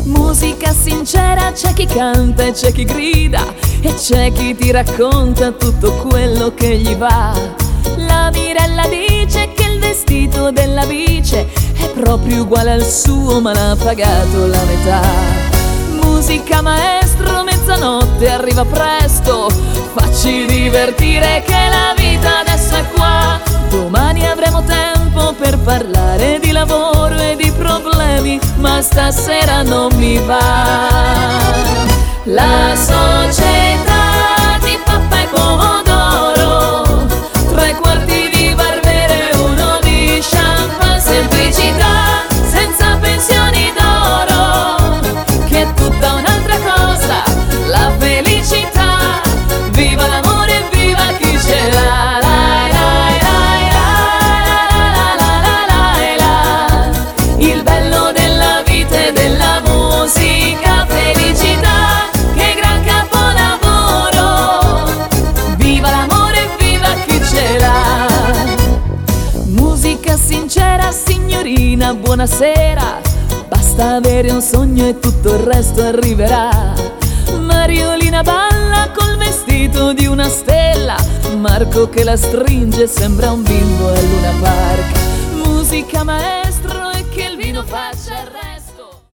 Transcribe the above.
Musica sincera, c'è chi canta e c'è chi grida, e c'è chi ti racconta tutto quello che gli va. La Mirella dice che il vestito della Bice è proprio uguale al suo, ma l'ha pagato la metà. Musica maestro, mezzanotte arriva presto, facci divertire che la vita adesso è qua. Domani avremo tempo per parlare di lavoro e di problemi, ma stasera non mi va. La società di pappa e pomodoro, 3/4 di Barbere, 1 di champagne, semplicità senza pensioni d'oro, che è tutta un'altra cosa, la felicità. Viva l'amore e viva chi ce l'ha. Il bello della vita e della musica, felicità, che gran capolavoro. Viva l'amore e viva chi ce l'ha. Musica sincera, signorina, buonasera, basta avere un sogno e tutto il resto arriverà. Mariolina balla col vestito di una stella, Marco che la stringe sembra un bimbo a Luna Park. Musica maestro e che il vino faccia